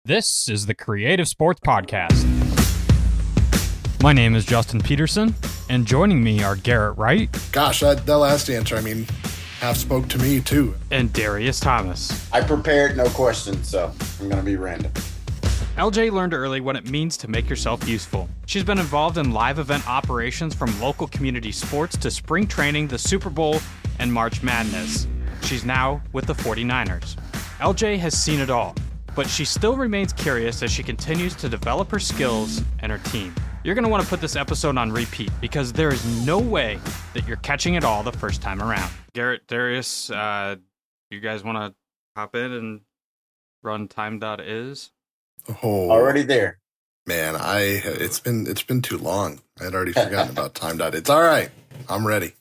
This is the Creative Sports Podcast. My name is Justin Peterson, and joining me are Garrett Wright. Gosh, that last answer, half spoke to me too. And Darius Thomas. I prepared no questions, so I'm going to be random. LJ learned early what it means to make yourself useful. She's been involved in live event operations from local community sports to spring training, the Super Bowl, and March Madness. She's now with the 49ers. LJ has seen it all, but she still remains curious as she continues to develop her skills and her team. You're going to want to put this episode on repeat because there is no way that you're catching it all the first time around. Garrett, Darius, you guys want to hop in and run time.is? Oh, already there. Man, it's been too long. I had already forgotten about time. It's all right. I'm ready.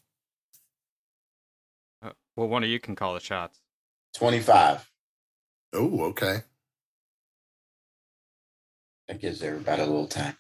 Well, one of you can call the shots. 25. Oh, okay. That gives everybody a little time.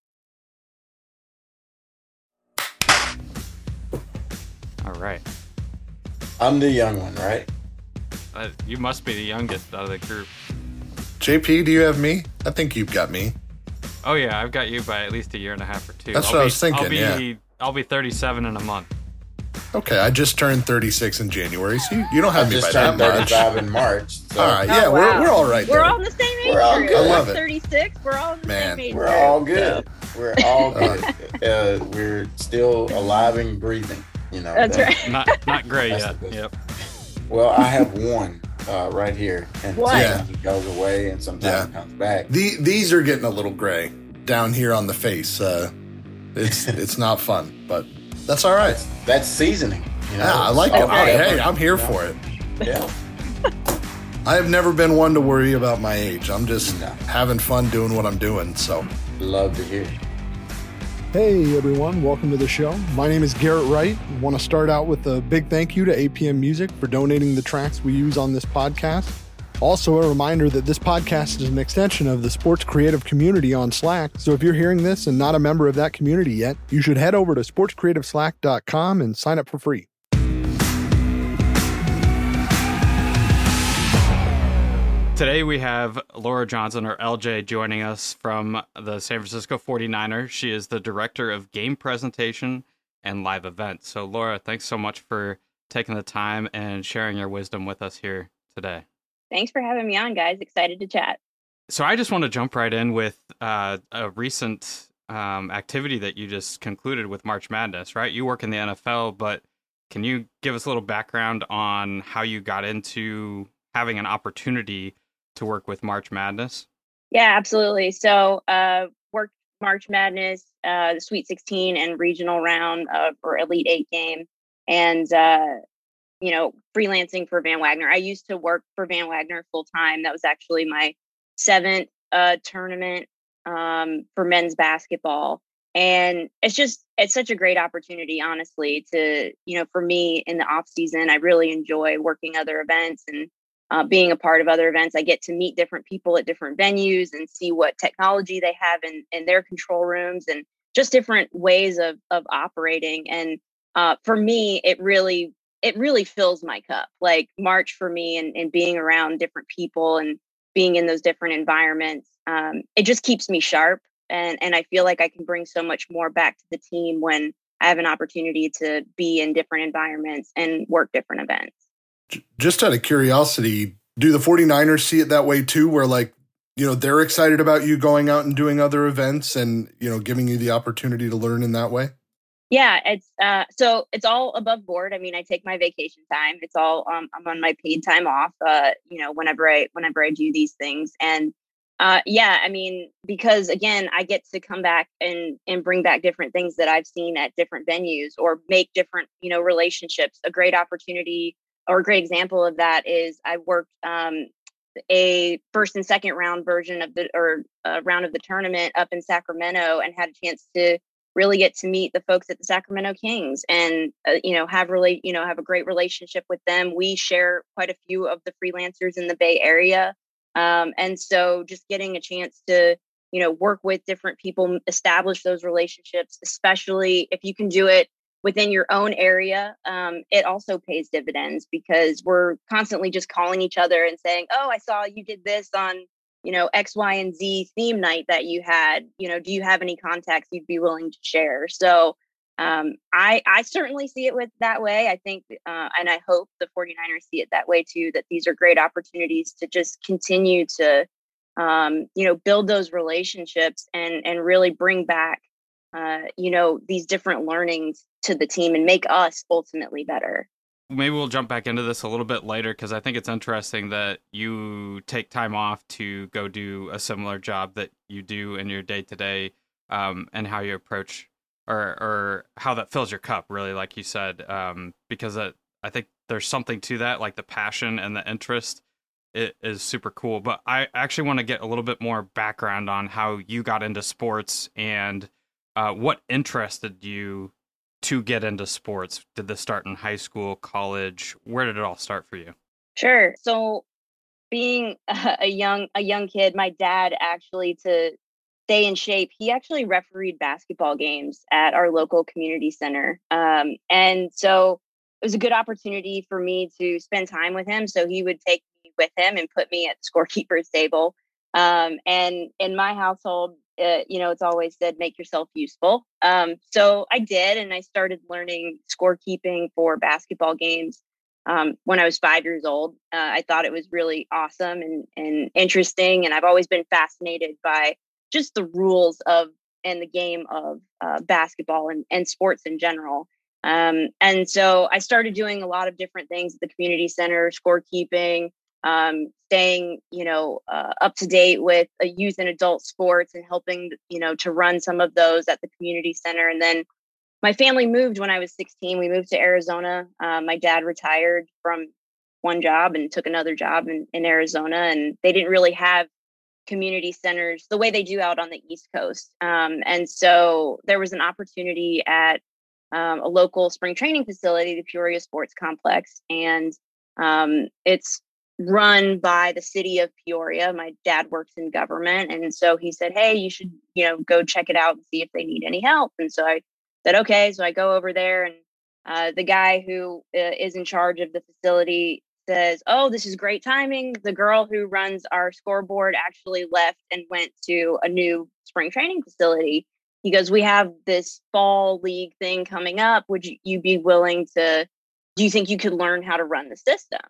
All right. I'm the young one, right? You must be the youngest out of the group. JP, do you have me? I think you've got me. Oh, yeah, I've got you by at least a year and a half or two. That's what I was thinking, I'll be 37 in a month. Okay, I just turned 36 in January, so you don't have me by that much. I just turned 35 in March. So. All right, yeah, wow. we're all right We're there. all in the same age We're all group. good. I love it. 36, we're all in the same age We're group. all good. We're all good. We're still alive and breathing. You know. That's right. Not gray yet. Yep. Well, I have one right here, and What? sometimes it goes away, and sometimes it comes back. These are getting a little gray down here on the face. It's not fun, but that's all right. That's seasoning. You know, Yeah, I like it. Okay. Hey, I'm here for it. Yeah. I have never been one to worry about my age. I'm just No. having fun doing what I'm doing. So, Love to hear. Hey everyone, welcome to the show. My name is Garrett Wright. I want to start out with a big thank you to APM Music for donating the tracks we use on this podcast. Also, a reminder that this podcast is an extension of the sports creative community on Slack. So if you're hearing this and not a member of that community yet, you should head over to sportscreativeslack.com and sign up for free. Today we have Laura Johnson, or LJ, joining us from the San Francisco 49ers. She is the Director of Game Presentation and Live Events. So, Laura, thanks so much for taking the time and sharing your wisdom with us here today. Thanks for having me on, guys. Excited to chat. So I just want to jump right in with a recent activity that you just concluded with March Madness, right? You work in the NFL, but can you give us a little background on how you got into having an opportunity to work with March Madness? Yeah, absolutely. So, worked March Madness, the Sweet 16 and regional round for Elite 8 game, and freelancing for Van Wagner. I used to work for Van Wagner full time. That was actually my 7th tournament for men's basketball. And it's such a great opportunity, honestly, to, for me in the off season, I really enjoy working other events and being a part of other events. I get to meet different people at different venues and see what technology they have in their control rooms and just different ways of operating. And for me, it really fills my cup. Like March for me and being around different people and being in those different environments, it just keeps me sharp. And I feel like I can bring so much more back to the team when I have an opportunity to be in different environments and work different events. just out of curiosity, do the 49ers see it that way too, where they're excited about you going out and doing other events and, giving you the opportunity to learn in that way? Yeah, it's all above board. I mean, I take my vacation time. It's all I'm on my paid time off. Whenever I do these things, and because again, I get to come back and bring back different things that I've seen at different venues or make different relationships. A great opportunity or a great example of that is I worked a first and second round version of round of the tournament up in Sacramento and had a chance to really get to meet the folks at the Sacramento Kings and, have a great relationship with them. We share quite a few of the freelancers in the Bay Area. And so just getting a chance to, work with different people, establish those relationships, especially if you can do it within your own area, it also pays dividends because we're constantly just calling each other and saying, oh, I saw you did this on X, Y, and Z theme night that you had, do you have any contacts you'd be willing to share? So I certainly see it with that way. I think, and I hope the 49ers see it that way too, that these are great opportunities to just continue to, build those relationships and really bring back, these different learnings to the team and make us ultimately better. Maybe we'll jump back into this a little bit later, because I think it's interesting that you take time off to go do a similar job that you do in your day-to-day, and how you approach or how that fills your cup, really, like you said, because I think there's something to that, like the passion and the interest. It is super cool. But I actually want to get a little bit more background on how you got into sports and what interested you to get into sports. Did this start in high school, college? Where did it all start for you? Sure. So being a young kid, my dad actually, to stay in shape, he actually refereed basketball games at our local community center. And so it was a good opportunity for me to spend time with him. So he would take me with him and put me at the scorekeeper's table. And in my household, it's always said, make yourself useful. So I did, and I started learning scorekeeping for basketball games when I was 5 years old. I thought it was really awesome and interesting. And I've always been fascinated by just the rules of and the game of basketball and sports in general. And so I started doing a lot of different things at the community center, scorekeeping, staying, up to date with youth and adult sports and helping, to run some of those at the community center. And then my family moved when I was 16. We moved to Arizona. My dad retired from one job and took another job in Arizona, and they didn't really have community centers the way they do out on the East Coast. And so there was an opportunity at a local spring training facility, the Peoria Sports Complex. And it's run by the city of Peoria. My dad works in government. And so he said, hey, you should, go check it out and see if they need any help. And so I said, okay. So I go over there, and the guy who is in charge of the facility says, oh, this is great timing. The girl who runs our scoreboard actually left and went to a new spring training facility. He goes, we have this fall league thing coming up. Would you be willing to, do you think you could learn how to run the system?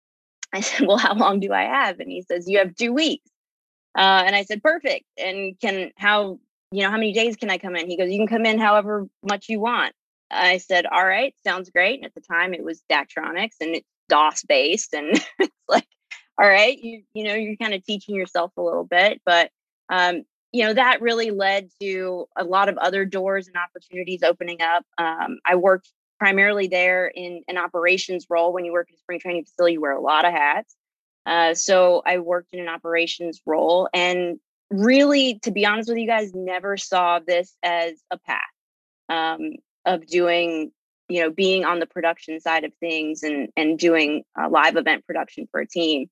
I said, well, how long do I have? And he says, you have 2 weeks. And I said, perfect. And how many days can I come in? He goes, you can come in however much you want. I said, all right, sounds great. And at the time it was Daktronics, and it's DOS based. And it's like, all right, you're kind of teaching yourself a little bit, but, that really led to a lot of other doors and opportunities opening up. I worked primarily there in an operations role. When you work at a spring training facility, you wear a lot of hats. So I worked in an operations role, and really, to be honest with you guys, never saw this as a path of doing, being on the production side of things and doing live event production for a team.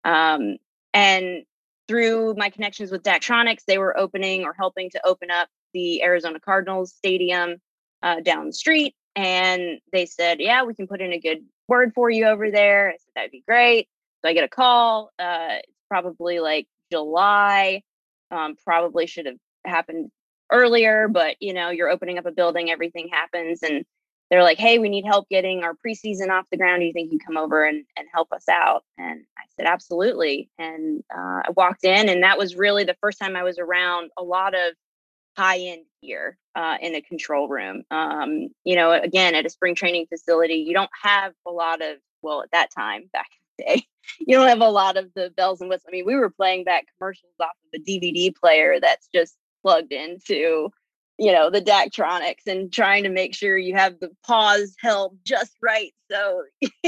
And through my connections with Daktronics, they were opening or helping to open up the Arizona Cardinals stadium down the street. And they said, yeah, we can put in a good word for you over there. I said, that'd be great. So I get a call. It's probably like July. Probably should have happened earlier, but you're opening up a building, everything happens. And they're like, hey, we need help getting our preseason off the ground. Do you think you can come over and help us out? And I said, absolutely. And I walked in, and that was really the first time I was around a lot of high-end gear in a control room. Again, at a spring training facility, you don't have a lot of, well, at that time, back in the day, you don't have a lot of the bells and whistles. I mean, we were playing back commercials off of a DVD player that's just plugged into, the Daktronics, and trying to make sure you have the pause held just right. So,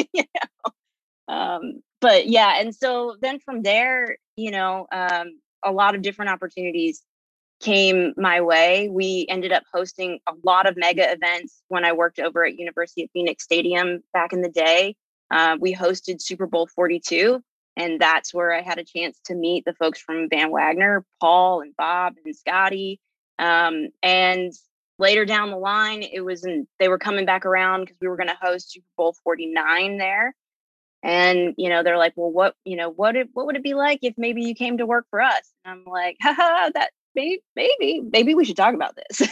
but yeah. And so then from there, a lot of different opportunities came my way. We ended up hosting a lot of mega events when I worked over at University of Phoenix Stadium back in the day. We hosted Super Bowl 42, and that's where I had a chance to meet the folks from Van Wagner, Paul and Bob and Scotty. And later down the line, they were coming back around because we were going to host Super Bowl 49 there. And, they're like, well, what would it be like if maybe you came to work for us? And I'm like, haha, that maybe we should talk about this.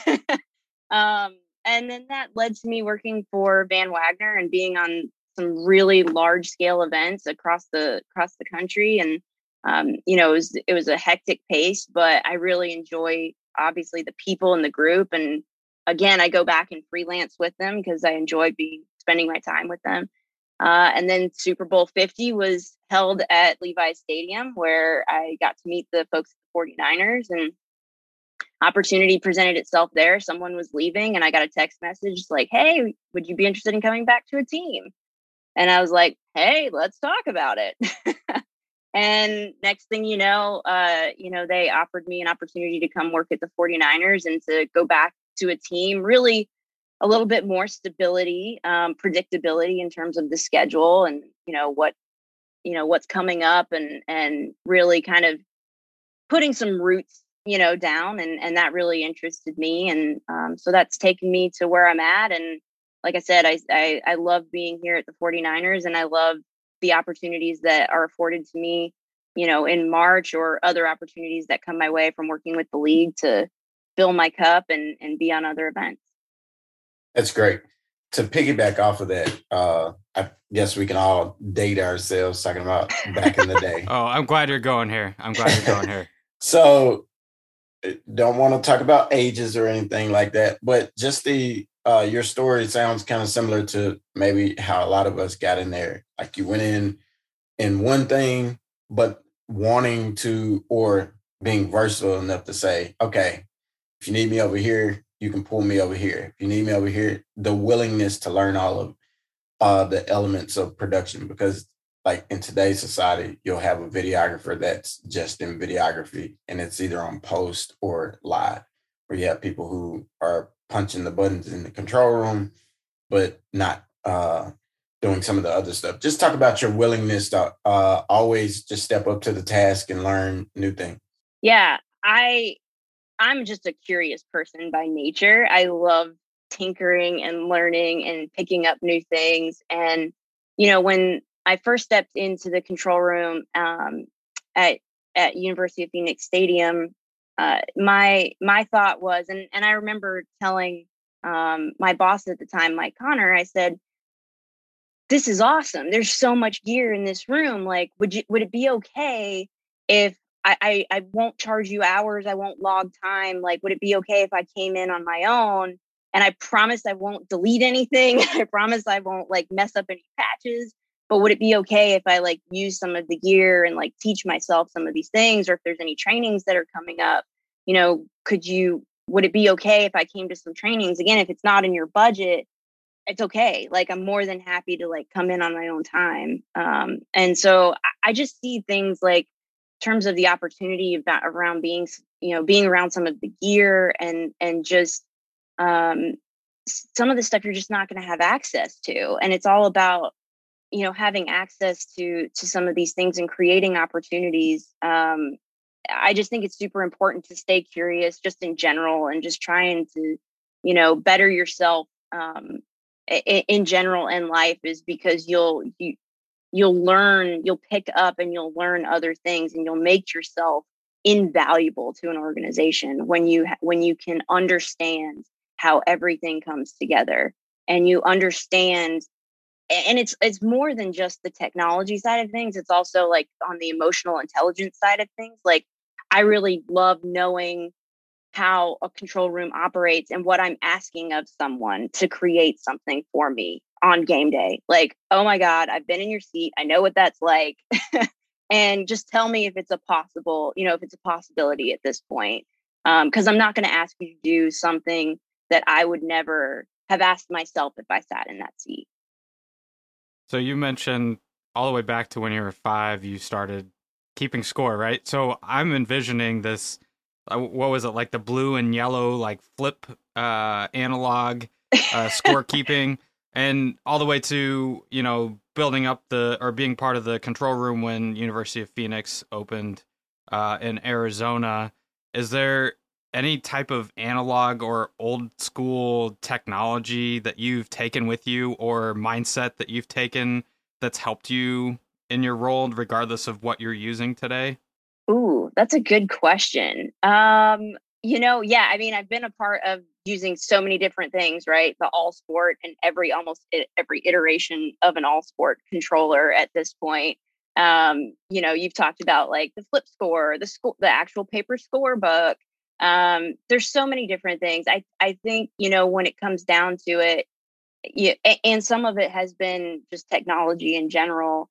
And then that led to me working for Van Wagner and being on some really large scale events across the country. And, it was a hectic pace, but I really enjoy obviously the people in the group. And again, I go back and freelance with them because I enjoy spending my time with them. And then Super Bowl 50 was held at Levi's Stadium, where I got to meet the folks at the 49ers, and opportunity presented itself there. Someone was leaving and I got a text message like, hey, would you be interested in coming back to a team? And I was like, hey, let's talk about it. And next thing you know, they offered me an opportunity to come work at the 49ers and to go back to a team, really a little bit more stability, predictability in terms of the schedule and, what's coming up, and really kind of putting some roots, down. And that really interested me. And so that's taken me to where I'm at. And like I said, I love being here at the 49ers, and I love the opportunities that are afforded to me, in March, or other opportunities that come my way from working with the league to fill my cup and be on other events. That's great. To piggyback off of that, I guess we can all date ourselves talking about back in the day. Oh, I'm glad you're going here. So don't want to talk about ages or anything like that, but just your story sounds kind of similar to maybe how a lot of us got in there. Like you went in one thing, but wanting to, or being versatile enough to say, okay, if you need me over here, you can pull me over here. If you need me over here, the willingness to learn all of the elements of production, because like in today's society, you'll have a videographer that's just in videography, and it's either on post or live, where you have people who are punching the buttons in the control room, but not doing some of the other stuff. Just talk about your willingness to always just step up to the task and learn new things. Yeah, I'm just a curious person by nature. I love tinkering and learning and picking up new things. And, when I first stepped into the control room at University of Phoenix Stadium, my thought was, and I remember telling my boss at the time, Mike Connor, I said, this is awesome. There's so much gear in this room. Like, would it be okay if I won't charge you hours, I won't log time? Like, would it be okay if I came in on my own? And I promise I won't delete anything. I promise I won't like mess up any patches. But would it be okay if I like use some of the gear and like teach myself some of these things? Or if there's any trainings that are coming up, would it be okay if I came to some trainings? Again, if it's not in your budget, it's okay. Like, I'm more than happy to like come in on my own time. And so I just see things like in terms of the opportunity around being around some of the gear and just some of the stuff you're just not going to have access to. And it's all about, having access to some of these things and creating opportunities. I just think it's super important to stay curious just in general, and just trying to, better yourself in general in life, is because you'll learn, you'll pick up and you'll learn other things, and you'll make yourself invaluable to an organization when you can understand how everything comes together, and you understand. And it's more than just the technology side of things. It's also like on the emotional intelligence side of things. Like, I really love knowing how a control room operates and what I'm asking of someone to create something for me on game day. Like, oh my God, I've been in your seat. I know what that's like. And just tell me if it's a possibility at this point. Because I'm not going to ask you to do something that I would never have asked myself if I sat in that seat. So you mentioned all the way back to when you were 5, you started keeping score, right? So I'm envisioning this, what was it, like the blue and yellow, like flip analog scorekeeping, and all the way to, building up or being part of the control room when University of Phoenix opened in Arizona. Is there any type of analog or old school technology that you've taken with you, or mindset that you've taken that's helped you in your role, regardless of what you're using today? Ooh, that's a good question. Yeah, I mean, I've been a part of using so many different things, right? The all sport and almost every iteration of an all sport controller at this point. You've talked about like the flip score, the actual paper scorebook. There's so many different things. I think, when it comes down to it, yeah, and some of it has been just technology in general.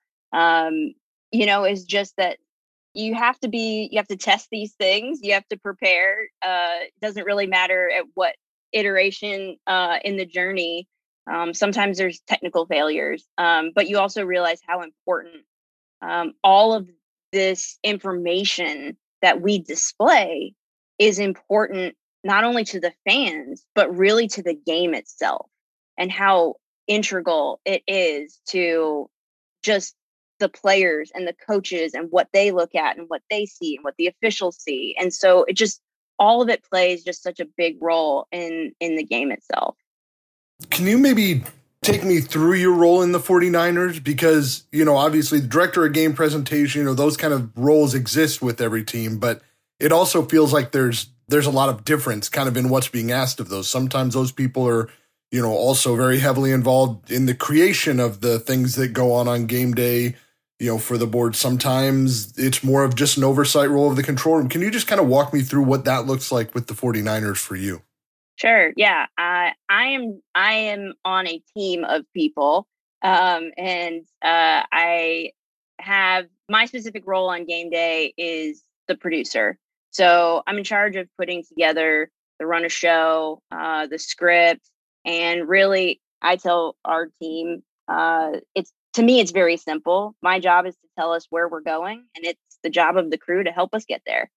Is just that you have to test these things. You have to prepare. It doesn't really matter at what iteration in the journey. Sometimes there's technical failures, but you also realize how important all of this information that we display is important, not only to the fans, but really to the game itself, and how integral it is to just the players and the coaches and what they look at and what they see and what the officials see. And so it just, all of it plays just such a big role in the game itself. Can you maybe take me through your role in the 49ers? Because, obviously the director of game presentation, those kind of roles exist with every team, but it also feels like there's a lot of difference kind of in what's being asked of those. Sometimes those people are, also very heavily involved in the creation of the things that go on game day, for the board. Sometimes it's more of just an oversight role of the control room. Can you just kind of walk me through what that looks like with the 49ers for you? Sure. Yeah. I am on a team of people. And I have my specific role on game day is the producer. So I'm in charge of putting together the run of show, the script, and really I tell our team, to me, it's very simple. My job is to tell us where we're going, and it's the job of the crew to help us get there.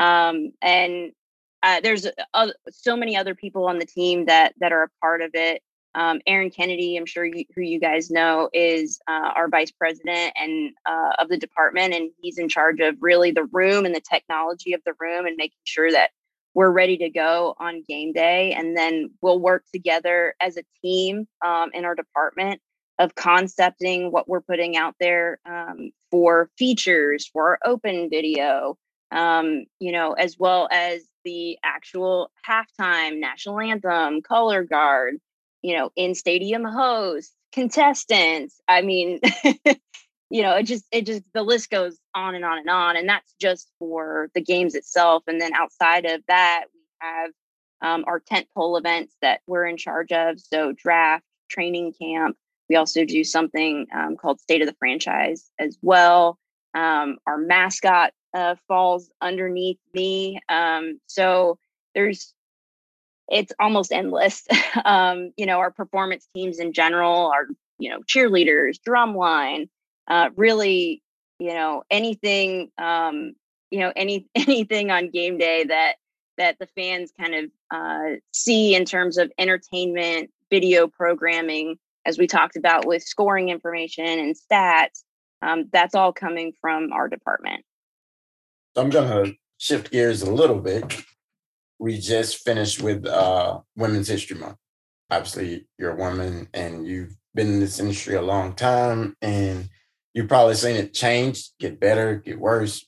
There's so many other people on the team that are a part of it. Aaron Kennedy, I'm sure who you guys know, is our vice president and of the department, and he's in charge of really the room and the technology of the room and making sure that we're ready to go on game day. And then we'll work together as a team in our department of concepting what we're putting out there for features, for our open video, as well as the actual halftime, national anthem, color guard, in stadium hosts, contestants. I mean, it just the list goes on and on and on. And that's just for the games itself. And then outside of that, we have our tentpole events that we're in charge of. So draft, training camp. We also do something called State of the Franchise as well. Our mascot falls underneath me. So it's almost endless. Our performance teams in general, our, cheerleaders, drumline, really, anything, anything on game day that the fans kind of see in terms of entertainment, video programming, as we talked about with scoring information and stats, that's all coming from our department. So I'm going to shift gears a little bit. We just finished with Women's History Month. Obviously, you're a woman and you've been in this industry a long time, and you've probably seen it change, get better, get worse.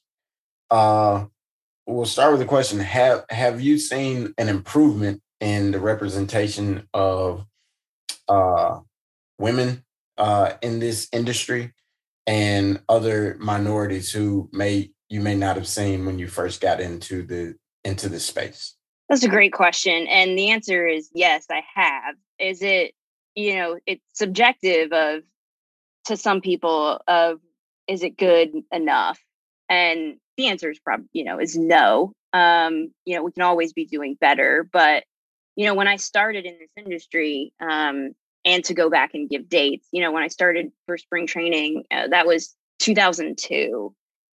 We'll start with the question. Have you seen an improvement in the representation of women in this industry and other minorities who you may not have seen when you first got into this space? That's a great question. And the answer is yes, I have. Is it, it's subjective to some people is it good enough? And the answer is probably, is no. We can always be doing better. But, when I started in this industry, and to go back and give dates, when I started for spring training, that was 2002.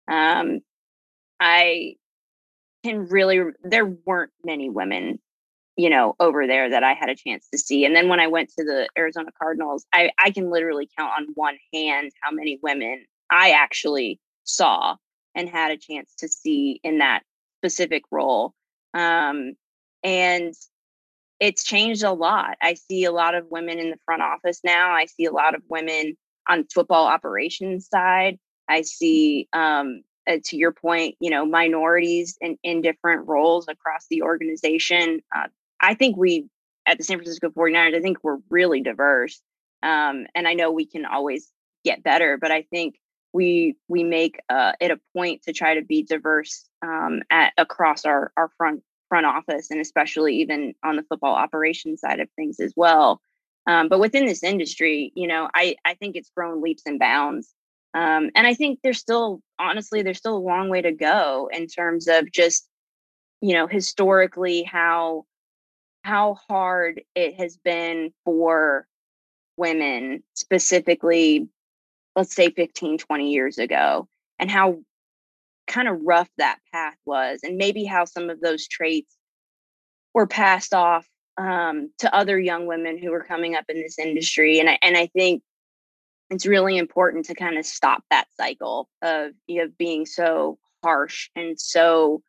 There weren't many women, over there that I had a chance to see. And then when I went to the Arizona Cardinals, I can literally count on one hand how many women I actually saw and had a chance to see in that specific role. And it's changed a lot. I see a lot of women in the front office now. I see a lot of women on football operations side, I see, to your point, minorities in different roles across the organization. I think we, at the San Francisco 49ers, I think we're really diverse. And I know we can always get better, but I think we make it a point to try to be diverse across our front office, and especially even on the football operations side of things as well. But within this industry, I think it's grown leaps and bounds. And I think there's still a long way to go in terms of just, historically how hard it has been for women, specifically, let's say 15, 20 years ago, and how kind of rough that path was, and maybe how some of those traits were passed off to other young women who were coming up in this industry. And I think it's really important to kind of stop that cycle of being so harsh and so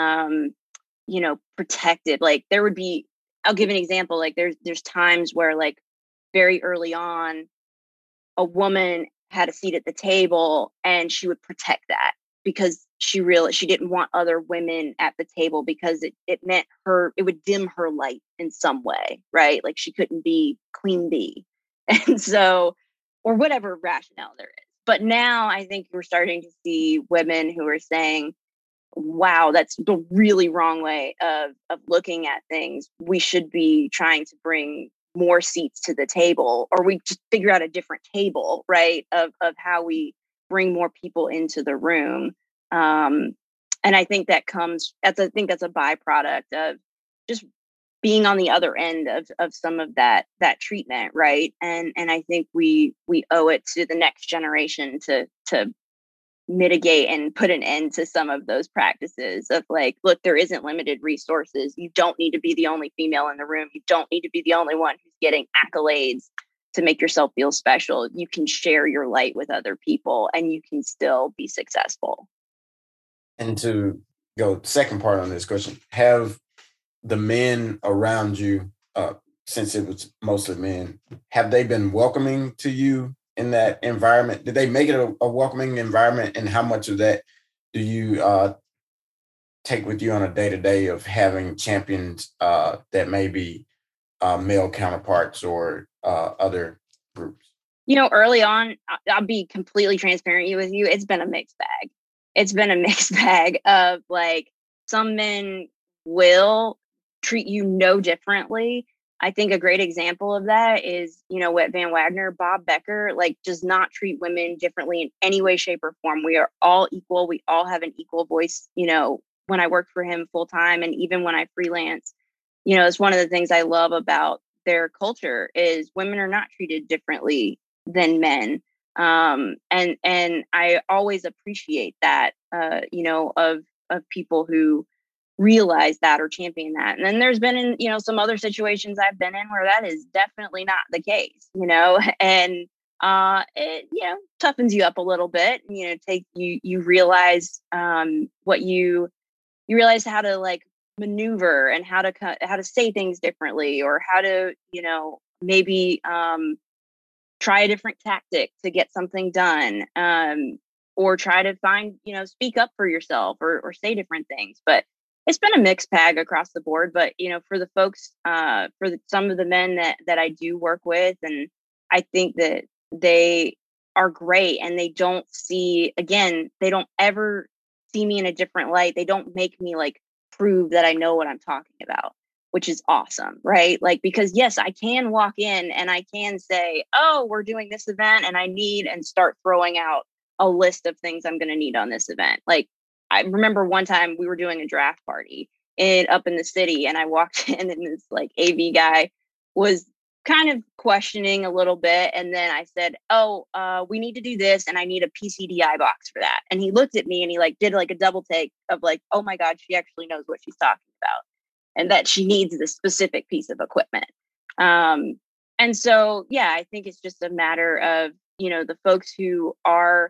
protective. Like I'll give an example. Like there's times where, like, very early on, a woman had a seat at the table and she would protect that because she realized she didn't want other women at the table because it meant it would dim her light in some way, right? Like she couldn't be queen bee. And so, or whatever rationale there is. But now I think we're starting to see women who are saying, wow, that's the really wrong way of looking at things. We should be trying to bring more seats to the table, or we just figure out a different table, right? Of how we bring more people into the room. And I think that's a byproduct of just being on the other end of some of that treatment, right? And I think we owe it to the next generation to mitigate and put an end to some of those practices of, like, look, there isn't limited resources. You don't need to be the only female in the room. You don't need to be the only one who's getting accolades to make yourself feel special. You can share your light with other people and you can still be successful. And to go second part on this question, have the men around you, since it was mostly men, have they been welcoming to you in that environment? Did they make it a welcoming environment? And how much of that do you take with you on a day-to-day of having champions that may be male counterparts or other groups? Early on, I'll be completely transparent with you. It's been a mixed bag. It's been a mixed bag of, like, some men will treat you no differently. I think a great example of that is, at Van Wagner, Bob Becker, like, does not treat women differently in any way, shape, or form. We are all equal. We all have an equal voice. When I worked for him full time, and even when I freelance, it's one of the things I love about their culture is women are not treated differently than men. And I always appreciate that, of people who realize that or champion that. And then there's been some other situations I've been in where that is definitely not the case, and it, toughens you up a little bit. You realize you realize how to, like, maneuver and how to say things differently, or how to, maybe try a different tactic to get something done, or try to find, speak up for yourself or say different things. But it's been a mixed bag across the board. But, for the folks, some of the men that I do work with, and I think that they are great, and they don't ever see me in a different light. They don't make me, like, prove that I know what I'm talking about, which is awesome, right? Like, because yes, I can walk in and I can say, oh, we're doing this event and and start throwing out a list of things I'm going to need on this event. Like, I remember one time we were doing a draft party up in the city, and I walked in and this, like, AV guy was kind of questioning a little bit. And then I said, oh, we need to do this, and I need a PCDI box for that. And he looked at me and he, like, did, like, a double take of, like, oh my God, she actually knows what she's talking about, and that she needs this specific piece of equipment. And so, yeah, I think it's just a matter of, the folks who are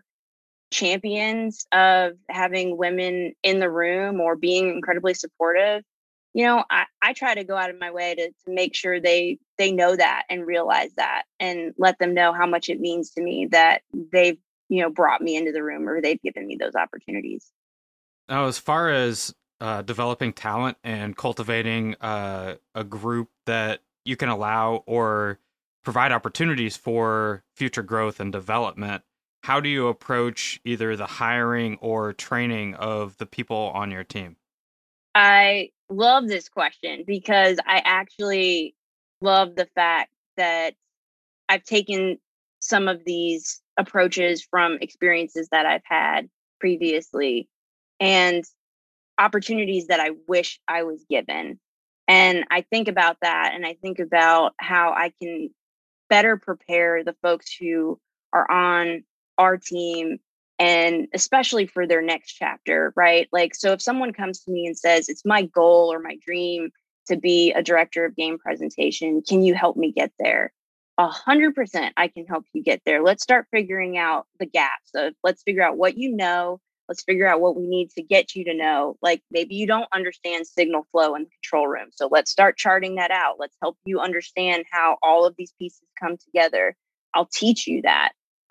champions of having women in the room or being incredibly supportive, I try to go out of my way to make sure they know that and realize that and let them know how much it means to me that they've, brought me into the room or they've given me those opportunities. Now, as far as developing talent and cultivating a group that you can allow or provide opportunities for future growth and development, how do you approach either the hiring or training of the people on your team? I love this question because I actually love the fact that I've taken some of these approaches from experiences that I've had previously and opportunities that I wish I was given. And I think about that and I think about how I can better prepare the folks who are on our team and especially for their next chapter, right? Like, so if someone comes to me and says, it's my goal or my dream to be a director of game presentation, can you help me get there? 100% I can help you get there. Let's start figuring out the gaps of, let's figure out what you know. Let's figure out what we need to get you to know. Like maybe you don't understand signal flow in the control room. So let's start charting that out. Let's help you understand how all of these pieces come together. I'll teach you that.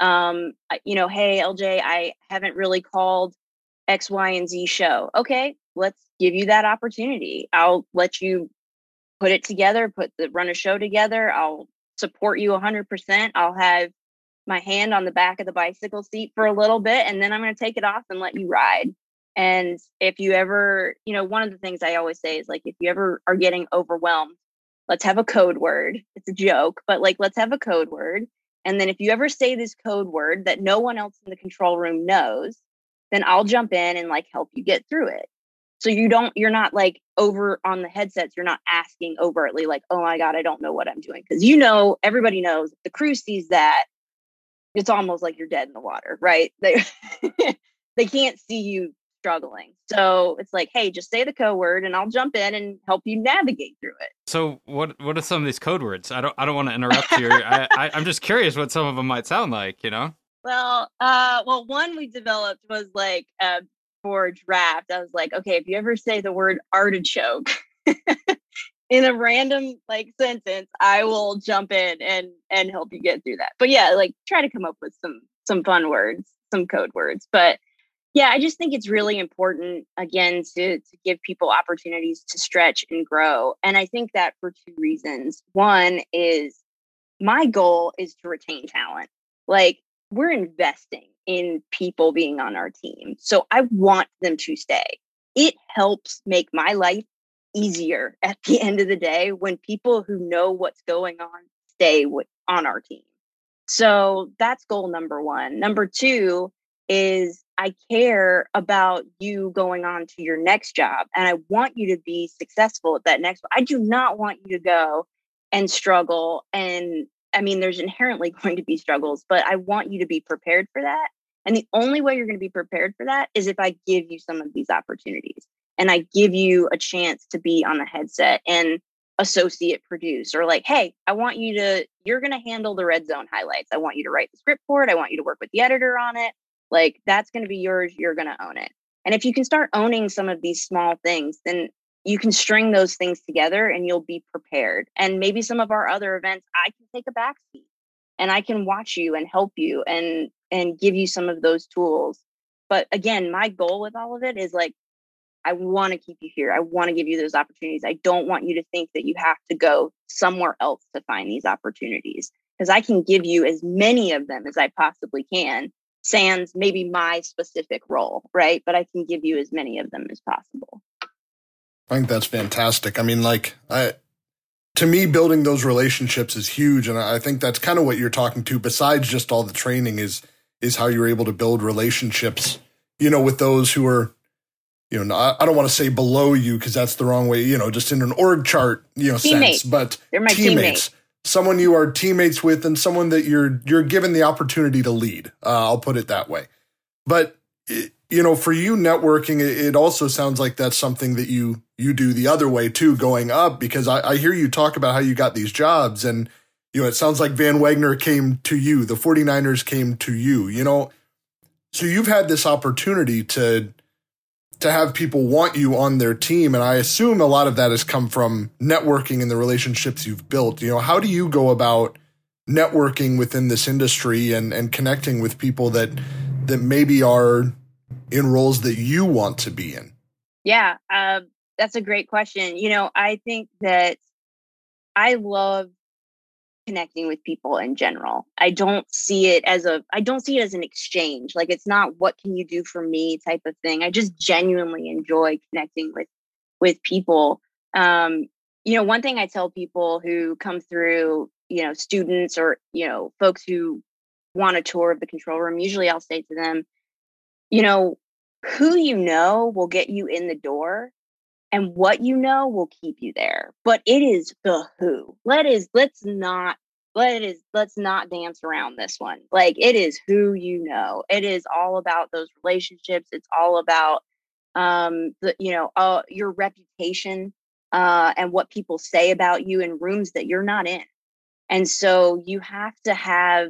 Hey, LJ, I haven't really called X, Y, and Z show. Okay, let's give you that opportunity. I'll let you put it together, run a show together. I'll support you 100%. I'll have my hand on the back of the bicycle seat for a little bit, and then I'm going to take it off and let you ride. And if you ever, one of the things I always say is like, if you ever are getting overwhelmed, let's have a code word. It's a joke, but like, let's have a code word. And then if you ever say this code word that no one else in the control room knows, then I'll jump in and like help you get through it. So you're not like over on the headsets. You're not asking overtly like, oh my God, I don't know what I'm doing. Cause everybody knows if the crew sees that, it's almost like you're dead in the water, right? They can't see you struggling. So it's like, hey, just say the code word and I'll jump in and help you navigate through it. So what are some of these code words? I don't want to interrupt you. I'm just curious what some of them might sound like, Well, one we developed was like for draft. I was like, okay, if you ever say the word artichoke in a random like sentence, I will jump in and help you get through that. But yeah, like try to come up with some fun words, some code words. But yeah, I just think it's really important, again, to give people opportunities to stretch and grow. And I think that for two reasons. One is my goal is to retain talent. Like we're investing in people being on our team. So I want them to stay. It helps make my life easier at the end of the day when people who know what's going on stay on our team. So that's goal number one. Number two is I care about you going on to your next job and I want you to be successful at that next one. I do not want you to go and struggle. And I mean, there's inherently going to be struggles, but I want you to be prepared for that. And the only way you're going to be prepared for that is if I give you some of these opportunities and I give you a chance to be on the headset and associate produce, or like, hey, you're going to handle the red zone highlights. I want you to write the script for it. I want you to work with the editor on it. Like that's going to be yours. You're going to own it. And if you can start owning some of these small things, then you can string those things together and you'll be prepared. And maybe some of our other events, I can take a backseat and I can watch you and help you and give you some of those tools. But again, my goal with all of it is like, I want to keep you here. I want to give you those opportunities. I don't want you to think that you have to go somewhere else to find these opportunities, because I can give you as many of them as I possibly can, sans maybe my specific role, right? But I can give you as many of them as possible. I think that's fantastic. I mean, to me, building those relationships is huge. And I think that's kind of what you're talking to, besides just all the training, is how you're able to build relationships, with those who are, I don't want to say below you because that's the wrong way, just in an org chart, sense, but they're my teammates, someone you are teammates with and someone that you're given the opportunity to lead. I'll put it that way. But, for you networking, it also sounds like that's something that you do the other way too, going up, because I hear you talk about how you got these jobs and, it sounds like Van Wagner came to you, the 49ers came to you, so you've had this opportunity to to have people want you on their team. And I assume a lot of that has come from networking and the relationships you've built. You know, how do you go about networking within this industry and connecting with people that maybe are in roles that you want to be in? Yeah, that's a great question. You know, I think that I love connecting with people in general. I don't see it as an exchange. Like, it's not what can you do for me type of thing. I just genuinely enjoy connecting with people. You know, one thing I tell people who come through, you know, students or, you know, folks who want a tour of the control room, usually I'll say to them, you know, who you know will get you in the door, and what you know will keep you there. But it is the who. Let's not dance around this one. Like, it is who you know. It is all about those relationships. It's all about your reputation and what people say about you in rooms that you're not in. And so you have to have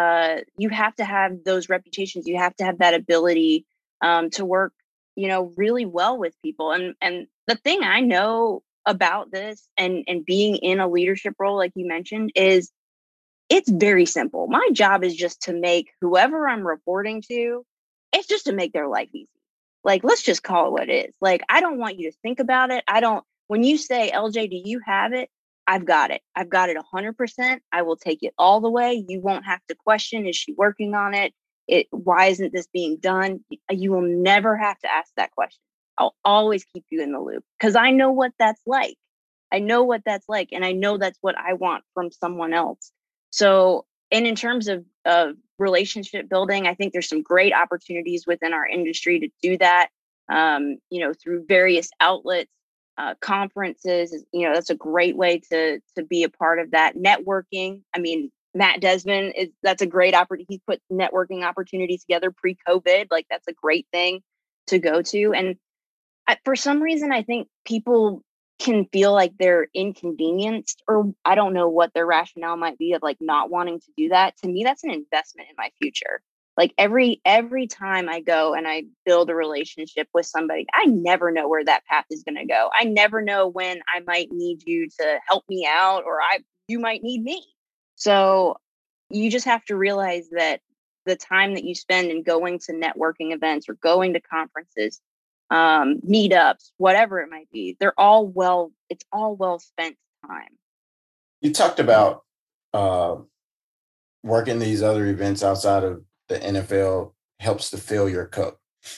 those reputations. You have to have that ability to work, you know, really well with people. And the thing I know about this and being in a leadership role, like you mentioned, is it's very simple. My job is just to make whoever I'm reporting to, it's just to make their life easy. Like, let's just call it what it is. Like, I don't want you to think about it. When you say, LJ, do you have it? I've got it. I've got it 100%. I will take it all the way. You won't have to question, is she working on it? Why isn't this being done? You will never have to ask that question. I'll always keep you in the loop because I know what that's like. And I know that's what I want from someone else. So, and in terms of relationship building, I think there's some great opportunities within our industry to do that, through various outlets, conferences. You know, that's a great way to be a part of that. Networking. I mean, Matt Desmond, that's a great opportunity. He's put networking opportunities together pre-COVID. Like, that's a great thing to go to. And for some reason, I think people can feel like they're inconvenienced, or I don't know what their rationale might be of like not wanting to do that. To me, that's an investment in my future. Like, every time I go and I build a relationship with somebody, I never know where that path is going to go. I never know when I might need you to help me out, or you might need me. So you just have to realize that the time that you spend in going to networking events or going to conferences, meetups, whatever it might be, it's all well spent time. You talked about working these other events outside of the NFL helps to fill your cup.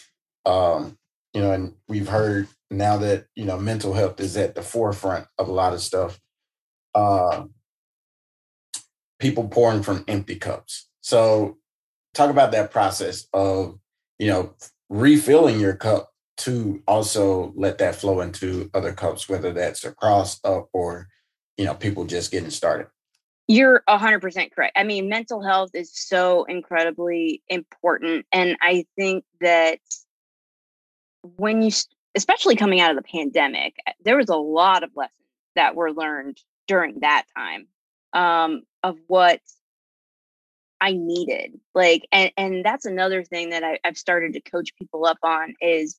And we've heard now that, mental health is at the forefront of a lot of stuff. People pouring from empty cups. So talk about that process of, refilling your cup to also let that flow into other cups, whether that's across up or, people just getting started. You're 100% correct. I mean, mental health is so incredibly important. And I think that especially coming out of the pandemic, there was a lot of lessons that were learned during that time of what I needed. Like, and that's another thing that I've started to coach people up on is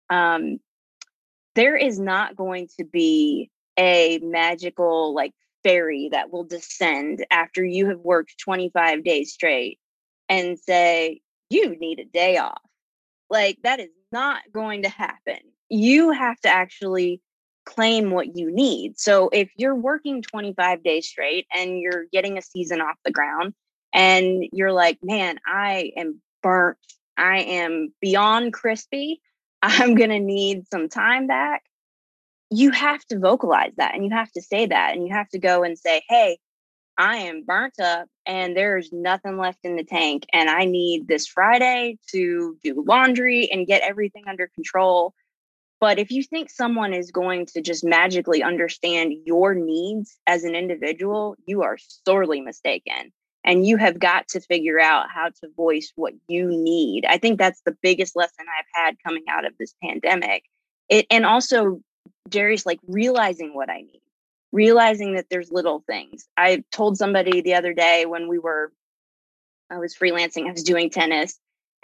there is not going to be a magical like fairy that will descend after you have worked 25 days straight and say, you need a day off. Like, that is not going to happen. You have to actually claim what you need. So if you're working 25 days straight and you're getting a season off the ground and you're like, man, I am burnt, I am beyond crispy, I'm going to need some time back. You have to vocalize that, and you have to say that, and you have to go and say, hey, I am burnt up and there's nothing left in the tank, and I need this Friday to do laundry and get everything under control. But if you think someone is going to just magically understand your needs as an individual, you are sorely mistaken. And you have got to figure out how to voice what you need. I think that's the biggest lesson I've had coming out of this pandemic. And also, Jerry's like realizing what I need, realizing that there's little things. I told somebody the other day when I was freelancing, I was doing tennis,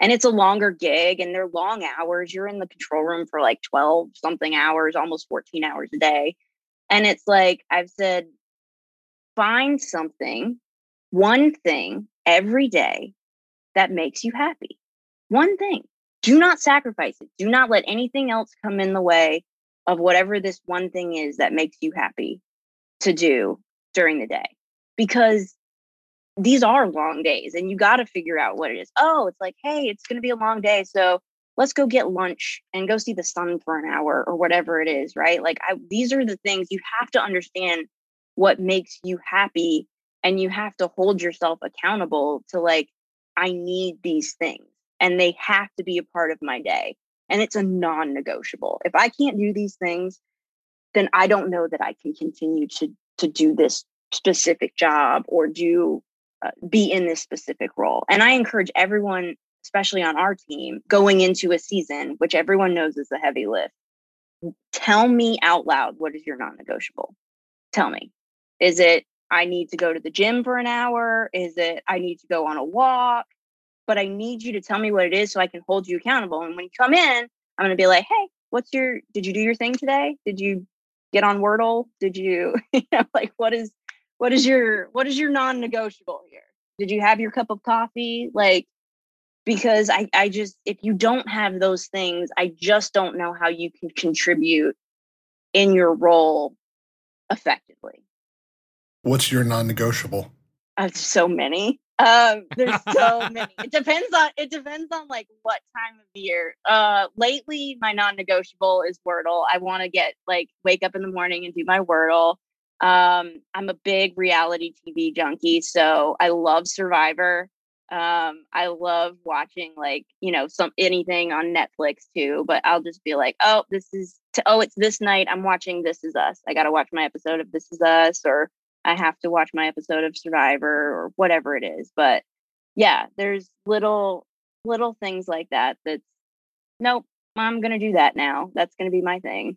And it's a longer gig and they're long hours. You're in the control room for like 12 something hours, almost 14 hours a day. And it's like, I've said, find something, one thing every day that makes you happy. One thing. Do not sacrifice it. Do not let anything else come in the way of whatever this one thing is that makes you happy to do during the day. Because these are long days and you got to figure out what it is. Oh, it's like, hey, it's going to be a long day. So let's go get lunch and go see the sun for an hour or whatever it is, right? Like these are the things you have to understand what makes you happy, and you have to hold yourself accountable to like, I need these things and they have to be a part of my day. And it's a non-negotiable. If I can't do these things, then I don't know that I can continue to do this specific job or be in this specific role. And I encourage everyone, especially on our team, going into a season, which everyone knows is a heavy lift, tell me out loud, what is your non-negotiable? Tell me. Is it, I need to go to the gym for an hour? Is it, I need to go on a walk? But I need you to tell me what it is so I can hold you accountable. And when you come in, I'm going to be like, hey, did you do your thing today? Did you get on Wordle? Did you, like, what is your non-negotiable here? Did you have your cup of coffee? Like, because I just, if you don't have those things, I just don't know how you can contribute in your role effectively. What's your non-negotiable? So many. There's so many. It depends on like what time of year. Lately my non-negotiable is Wordle. I want to wake up in the morning and do my Wordle. I'm a big reality TV junkie, so I love Survivor. I love watching anything on Netflix too, but I'll just be like, it's this night. I'm watching This Is Us. I got to watch my episode of This Is Us, or I have to watch my episode of Survivor or whatever it is. But yeah, there's little things like that. That's nope, I'm going to do that now. That's going to be my thing.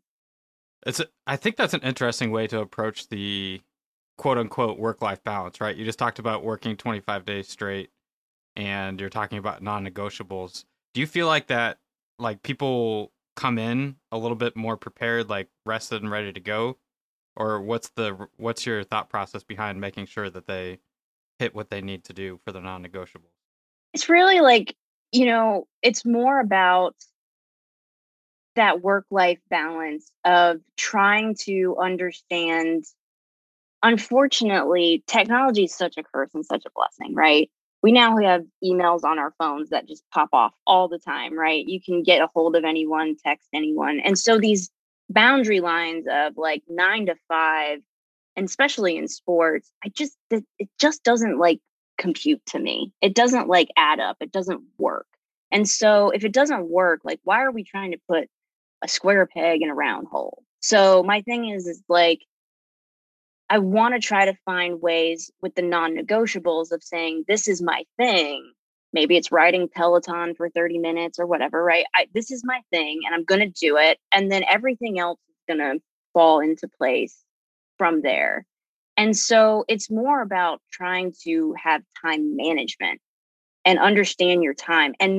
I think that's an interesting way to approach the quote unquote work-life balance, right? You just talked about working 25 days straight and you're talking about non-negotiables. Do you feel like that, like people come in a little bit more prepared, like rested and ready to go? Or what's your thought process behind making sure that they hit what they need to do for the non-negotiables? It's really like, it's more about that work-life balance of trying to understand. Unfortunately, technology is such a curse and such a blessing, right? We now have emails on our phones that just pop off all the time, right? You can get a hold of anyone, text anyone. And so these boundary lines of like 9 to 5, and especially in sports, it just doesn't like compute to me. It doesn't like add up. It doesn't work. And so if it doesn't work, like, why are we trying to put a square peg in a round hole? So my thing is like, I want to try to find ways with the non-negotiables of saying, this is my thing. Maybe it's riding Peloton for 30 minutes or whatever, right? This is my thing and I'm going to do it. And then everything else is going to fall into place from there. And so it's more about trying to have time management and understand your time and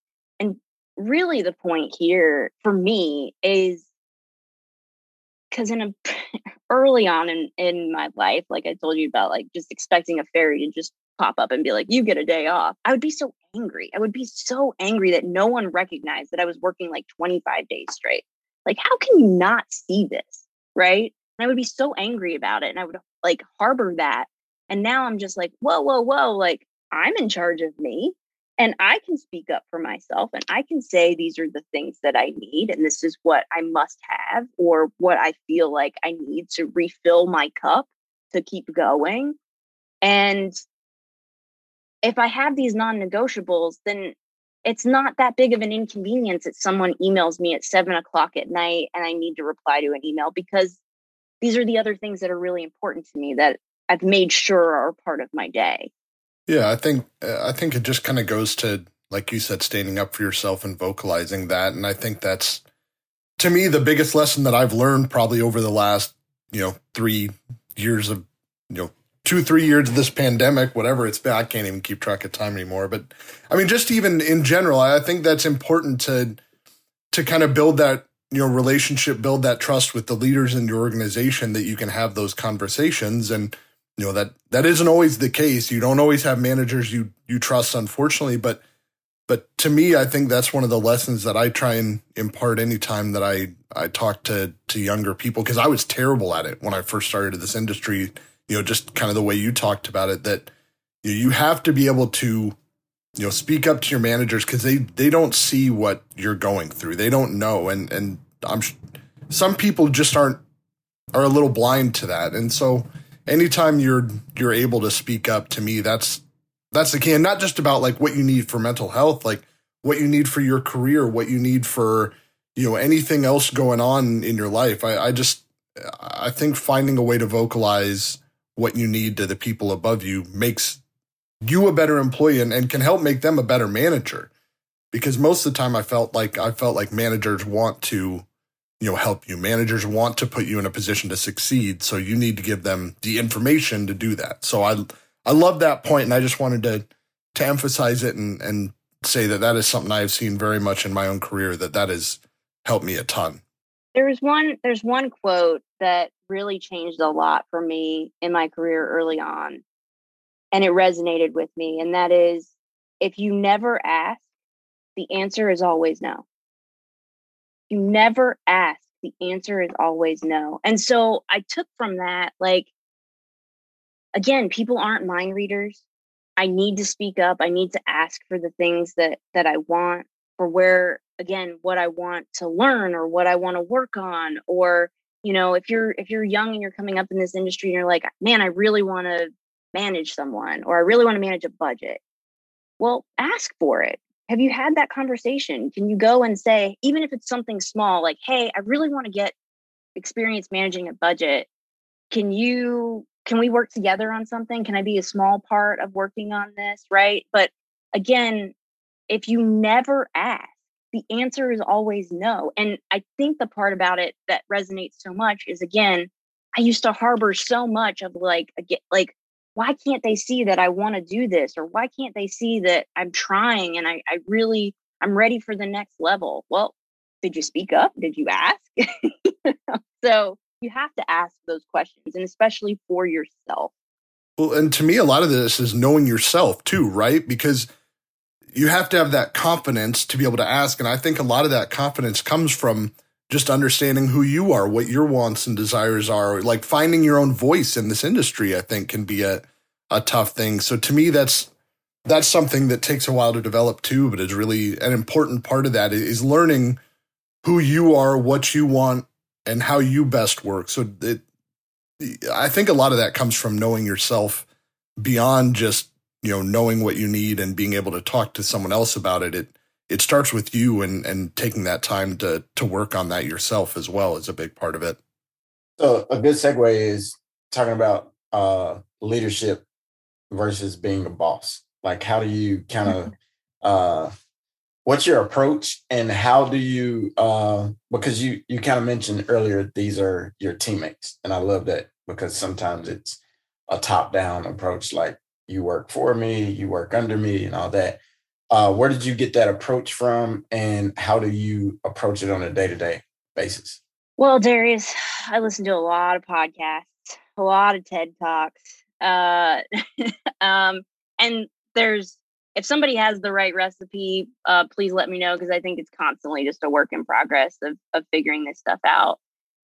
really the point here for me is because early on in my life, like I told you about, like just expecting a fairy to just pop up and be like, you get a day off. I would be so angry. I would be so angry that no one recognized that I was working like 25 days straight. Like, how can you not see this? Right. And I would be so angry about it. And I would like harbor that. And now I'm just like, whoa, like I'm in charge of me and I can speak up for myself and I can say, these are the things that I need. And this is what I must have, or what I feel like I need to refill my cup to keep going. And if I have these non-negotiables, then it's not that big of an inconvenience that someone emails me at 7:00 at night and I need to reply to an email, because these are the other things that are really important to me that I've made sure are part of my day. Yeah, I think it just kind of goes to, like you said, standing up for yourself and vocalizing that. And I think that's, to me, the biggest lesson that I've learned probably over the last, 3 years of, 2-3 years of this pandemic, whatever it's been. I can't even keep track of time anymore. But I mean, just even in general, I think that's important to kind of build that, relationship, build that trust with the leaders in your organization, that you can have those conversations. And, that isn't always the case. You don't always have managers you trust, unfortunately. But to me, I think that's one of the lessons that I try and impart anytime that I talk to younger people, because I was terrible at it when I first started in this industry, just kind of the way you talked about it, that you have to be able to, speak up to your managers, because they don't see what you're going through. They don't know. And some people just are a little blind to that. And so anytime you're able to speak up, to me, that's the key. And not just about like what you need for mental health, like what you need for your career, what you need for, anything else going on in your life. I think finding a way to vocalize what you need to the people above you makes you a better employee and can help make them a better manager. Because most of the time I felt like managers want to, help you. Managers want to put you in a position to succeed. So you need to give them the information to do that. So I love that point, and I just wanted to emphasize it and say that is something I have seen very much in my own career, that has helped me a ton. There's one quote that really changed a lot for me in my career early on, and it resonated with me. And that is, if you never ask, the answer is always no. You never ask, the answer is always no. And so I took from that, like, again, people aren't mind readers. I need to speak up. I need to ask for the things that I want, for what I want to learn or what I want to work on. Or, if you're young and you're coming up in this industry and you're like, man, I really want to manage someone, or I really want to manage a budget. Well, ask for it. Have you had that conversation? Can you go and say, even if it's something small, like, hey, I really want to get experience managing a budget. Can we work together on something? Can I be a small part of working on this? Right. But again, if you never ask, the answer is always no. And I think the part about it that resonates so much is, again, I used to harbor so much of like, why can't they see that I want to do this? Or why can't they see that I'm trying and I'm ready for the next level? Well, did you speak up? Did you ask? So you have to ask those questions, and especially for yourself. Well, and to me, a lot of this is knowing yourself too, right? Because you have to have that confidence to be able to ask. And I think a lot of that confidence comes from just understanding who you are, what your wants and desires are, like finding your own voice in this industry, I think can be a tough thing. So to me, that's something that takes a while to develop too, but is really an important part of that is learning who you are, what you want, and how you best work. So I think a lot of that comes from knowing yourself beyond just, knowing what you need and being able to talk to someone else about it. It starts with you and taking that time to work on that yourself as well is a big part of it. So a good segue is talking about leadership versus being a boss. Like, how do you kind of, what's your approach, and how do you, because you kind of mentioned earlier, these are your teammates. And I love that, because sometimes it's a top-down approach, like you work for me, you work under me and all that. Where did you get that approach from, and how do you approach it on a day-to-day basis? Well, Darius, I listen to a lot of podcasts, a lot of TED Talks. And if somebody has the right recipe, please let me know, because I think it's constantly just a work in progress of figuring this stuff out.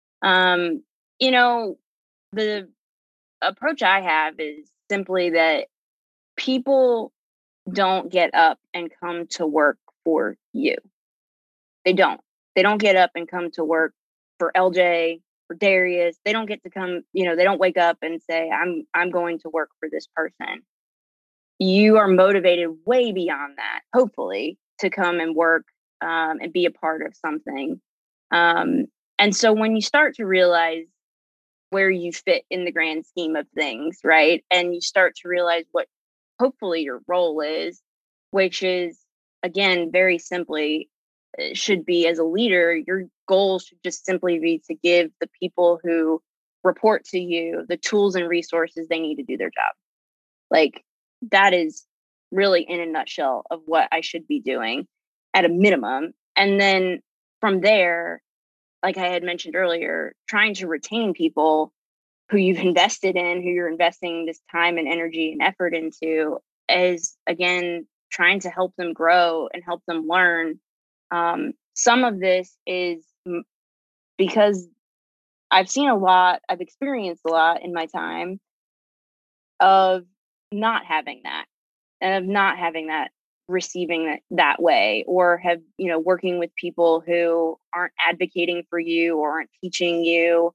The approach I have is simply that people don't get up and come to work for you. They don't get up and come to work for LJ, for Darius. They don't get to come, they don't wake up and say, I'm going to work for this person. You are motivated way beyond that, hopefully, to come and work and be a part of something. And so when you start to realize where you fit in the grand scheme of things, right? And you start to realize what hopefully your role is, which is, again, very simply, should be, as a leader, your goal should just simply be to give the people who report to you the tools and resources they need to do their job. Like, that is really in a nutshell of what I should be doing at a minimum. And then from there, like I had mentioned earlier, trying to retain people who you've invested in, who you're investing this time and energy and effort into, is again trying to help them grow and help them learn. Some of this is because I've seen a lot, I've experienced a lot in my time of not having that, and of not having that, receiving that way, or have, working with people who aren't advocating for you or aren't teaching you,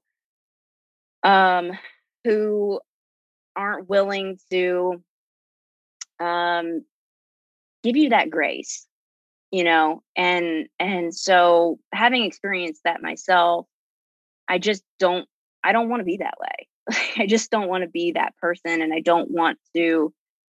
who aren't willing to give you that grace, and so having experienced that myself, I don't want to be that way. I just don't want to be that person, and I don't want to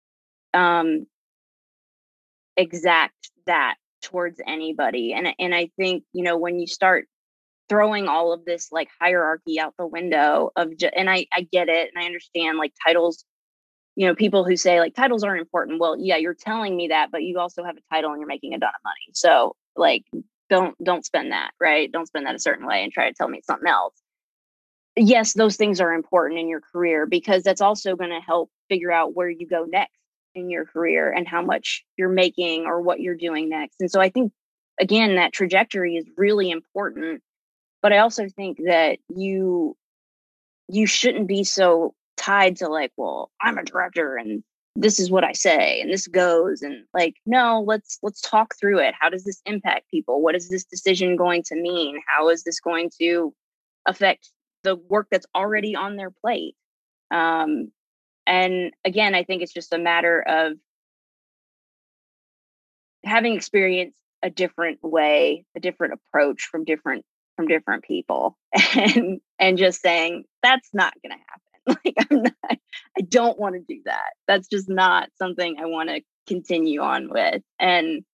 exact that towards anybody. And I think, when you start throwing all of this like hierarchy out the window and I get it, and I understand like titles, people who say like titles aren't important. Well, yeah, you're telling me that, but you also have a title and you're making a ton of money. So like, don't spend that, right? Don't spend that a certain way and try to tell me something else. Yes, those things are important in your career, because that's also going to help figure out where you go next in your career and how much you're making or what you're doing next. And so I think, again, that trajectory is really important. But I also think that you shouldn't be so tied to like, well, I'm a director and this is what I say and this goes, and like, no, let's talk through it. How does this impact people? What is this decision going to mean? How is this going to affect the work that's already on their plate? And again, I think it's just a matter of having experienced a different way, a different approach from different people, and just saying that's not going to happen. Like, I don't want to do that. That's just not something I want to continue on with. And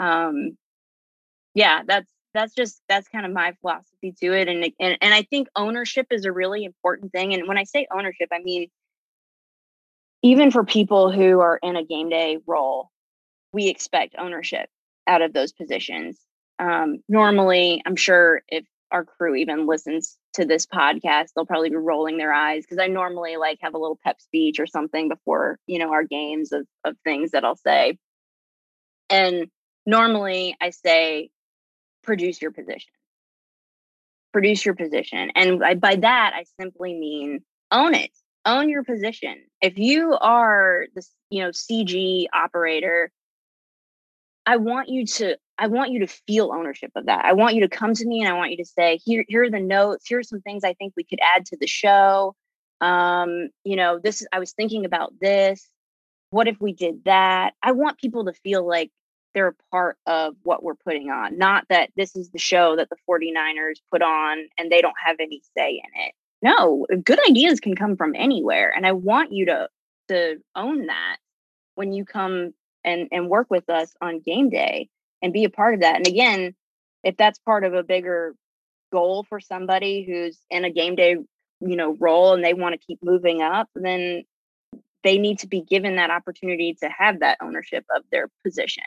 yeah, that's kind of my philosophy to it. And I think ownership is a really important thing. And when I say ownership, I mean, even for people who are in a game day role, we expect ownership out of those positions. Normally, I'm sure if our crew even listens to this podcast, they'll probably be rolling their eyes, because I normally like have a little pep speech or something before, our games of things that I'll say. And normally I say, produce your position. Produce your position. And by that, I simply mean own it. Own your position. If you are the, CG operator, I want you to feel ownership of that. I want you to come to me and I want you to say, here are the notes. Here are some things I think we could add to the show. I was thinking about this. What if we did that? I want people to feel like they're a part of what we're putting on, not that this is the show that the 49ers put on and they don't have any say in it. No, good ideas can come from anywhere. And I want you to own that when you come and work with us on game day and be a part of that. And again, if that's part of a bigger goal for somebody who's in a game day, role, and they want to keep moving up, then they need to be given that opportunity to have that ownership of their position.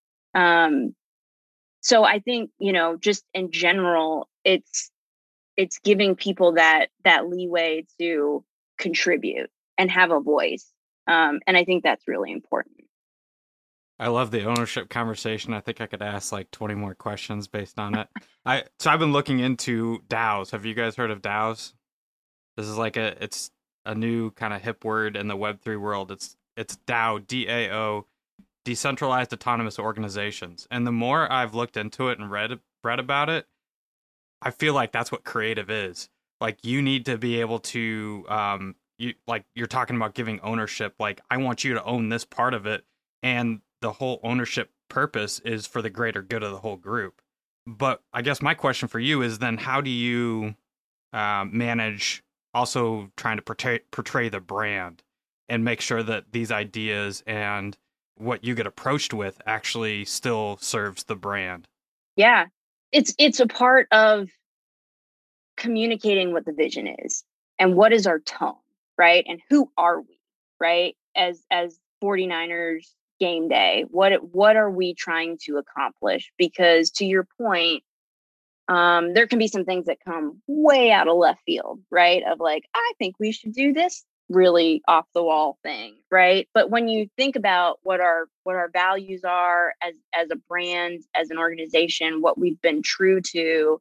So I think, just in general, it's giving people that leeway to contribute and have a voice. And I think that's really important. I love the ownership conversation. I think I could ask like 20 more questions based on it. So I've been looking into DAOs. Have you guys heard of DAOs? This is like it's a new kind of hip word in the Web3 world. It's DAO, DAO, decentralized autonomous organizations. And the more I've looked into it and read about it, I feel like that's what creative is. Like, you need to be able to, you're talking about giving ownership. Like, I want you to own this part of it. And the whole ownership purpose is for the greater good of the whole group. But I guess my question for you is then, how do you manage also trying to portray the brand and make sure that these ideas and what you get approached with actually still serves the brand? Yeah, it's a part of communicating what the vision is. and what is our tone, right? And who are we, right? As 49ers game day, what are we trying to accomplish? Because to your point, there can be some things that come way out of left field, right? Of like, I think we should do this really off the wall thing, right? But when you think about what our values are as a brand, as an organization, what we've been true to,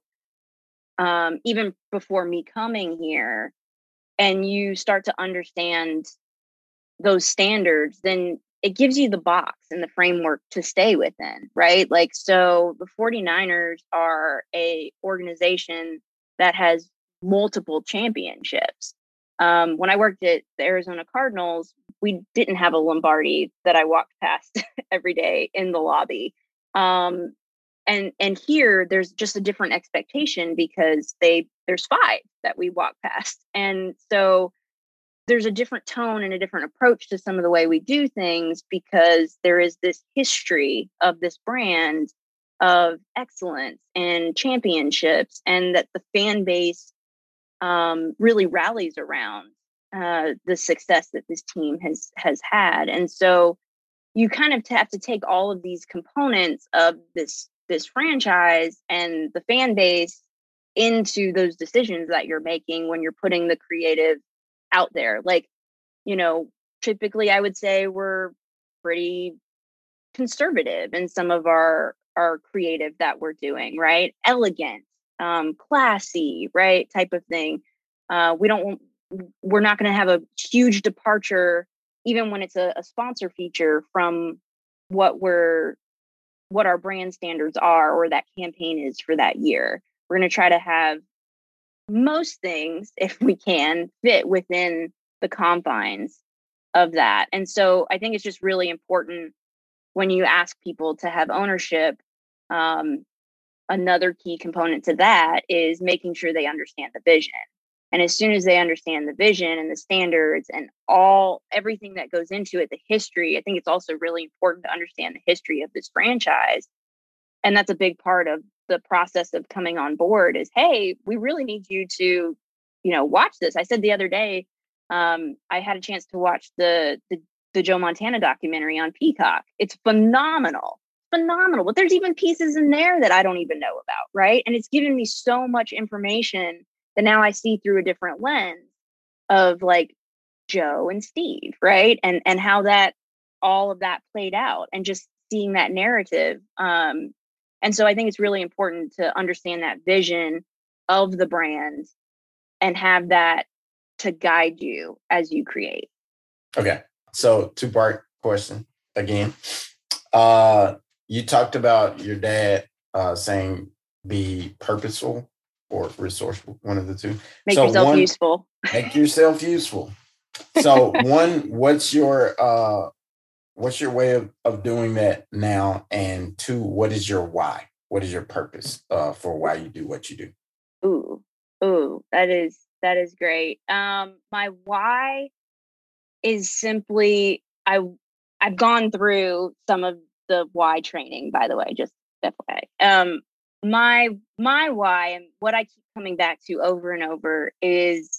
even before me coming here, and you start to understand those standards, then it gives you the box and the framework to stay within, right? Like, so the 49ers are a organization that has multiple championships. When I worked at the Arizona Cardinals, we didn't have a Lombardi that I walked past every day in the lobby. And here there's just a different expectation because there's 5 that we walk past. And so there's a different tone and a different approach to some of the way we do things because there is this history of this brand of excellence and championships, and that the fan base really rallies around the success that this team has had. And so you kind of have to take all of these components of this franchise and the fan base into those decisions that you're making when you're putting the creative out there. Like, typically I would say we're pretty conservative in some of our creative that we're doing, right? Elegant, classy, right? Type of thing. We're not going to have a huge departure, even when it's a sponsor feature, from what our brand standards are or that campaign is for that year. We're going to try to have most things, if we can, fit within the confines of that. And so I think it's just really important when you ask people to have ownership. Another key component to that is making sure they understand the vision. And as soon as they understand the vision and the standards and everything that goes into it, the history, I think it's also really important to understand the history of this franchise. And that's a big part of the process of coming on board is, hey, we really need you to, watch this. I said the other day, I had a chance to watch the Joe Montana documentary on Peacock. It's phenomenal, but there's even pieces in there that I don't even know about, right? And it's given me so much information that now I see through a different lens of like Joe and Steve, right? And how that all of that played out, and just seeing that narrative. And so I think it's really important to understand that vision of the brand and have that to guide you as you create. Okay. So 2-part question again. You talked about your dad saying be purposeful or resourceful, one of the two. Make yourself useful. Make yourself useful. So what's your way of doing that now? And 2, what is your why? What is your purpose for why you do what you do? Ooh, that is great. My why is simply I've gone through some of the why training, by the way, just FYI. My why, and what I keep coming back to over and over, is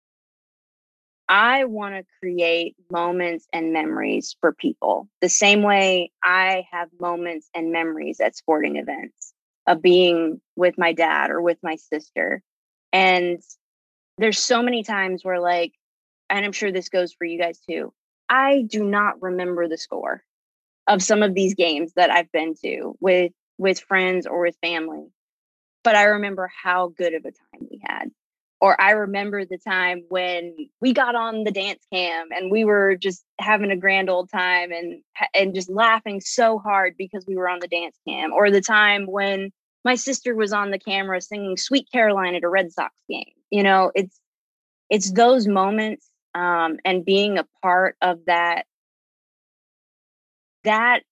I want to create moments and memories for people the same way I have moments and memories at sporting events of being with my dad or with my sister. And there's so many times where, like, and I'm sure this goes for you guys too, I do not remember the score of some of these games that I've been to with friends or with family, but I remember how good of a time we had. Or I remember the time when we got on the dance cam and we were just having a grand old time and just laughing so hard because we were on the dance cam. Or the time when my sister was on the camera singing Sweet Caroline at a Red Sox game. It's those moments and being a part of that. That's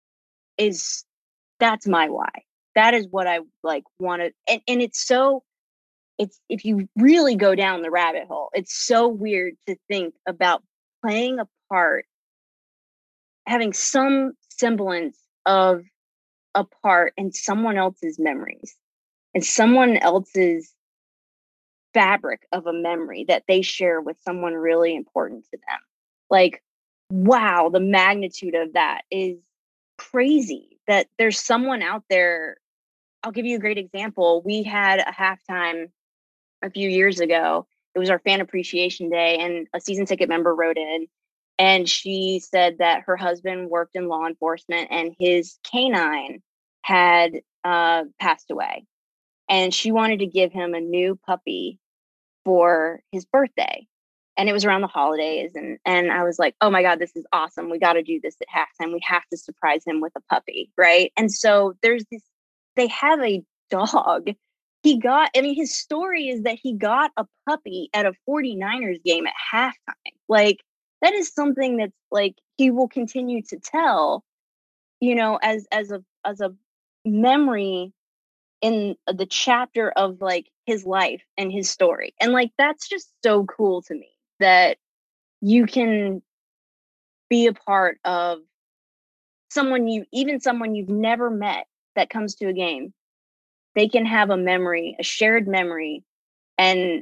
my why. That is what I wanted. And it's if you really go down the rabbit hole, it's so weird to think about playing a part, having some semblance of a part in someone else's memories and someone else's fabric of a memory that they share with someone really important to them. Like, wow, the magnitude of that is crazy, that there's someone out there. I'll give you a great example. We had a halftime a few years ago. It was our fan appreciation day, and a season ticket member wrote in, and she said that her husband worked in law enforcement and his canine had passed away, and she wanted to give him a new puppy for his birthday. And it was around the holidays, and I was like, oh my God, this is awesome. We got to do this at halftime. We have to surprise him with a puppy, right? And so there's this, they have a dog. His story is that he got a puppy at a 49ers game at halftime. Like, that is something that's like, he will continue to tell, as a memory in the chapter of like his life and his story. And like, that's just so cool to me that you can be a part of someone you've never met that comes to a game. They can have a memory, a shared memory, and